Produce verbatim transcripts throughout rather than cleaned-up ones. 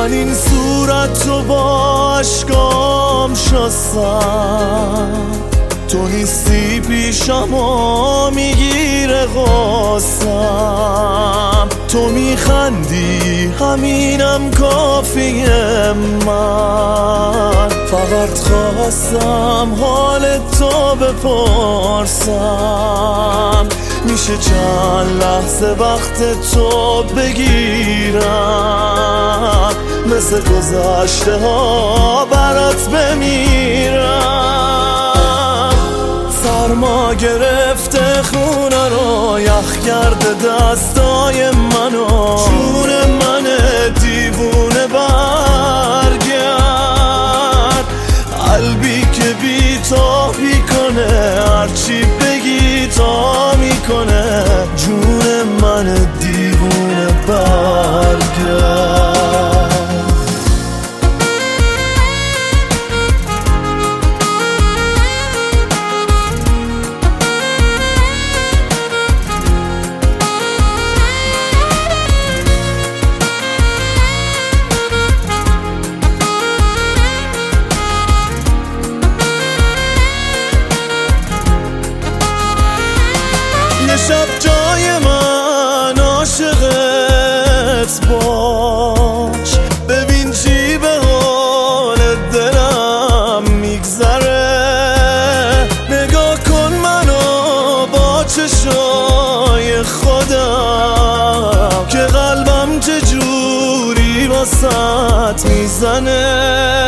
من این صورت رو با عشقام شستم، تو نیستی پیشم و میگیره غصم. تو میخندی همینم کافیه، من فقط خواستم حال تو بپرسم. میشه چند لحظه وقت تو بگیرم، مثل گذشته ها برات بمیرم. سرما گرفته خونه رو، یخ کرده دستای منو، جون من دیوونه برگرد. قلبی که بی تو میکنه، هرچی بگی تا میکنه، جون من دیوونه برگرد. یه شب جای من عاشقت باش، ببین چی به حال دلم میگذره. نگاه کن منو با چشای خودم، که قلبم چجوری واسط میزنه.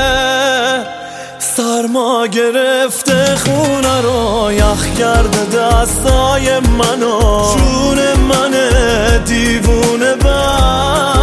سرما گرفته خونه رو، یخ کرده دستای منو، جون من دیوونه بر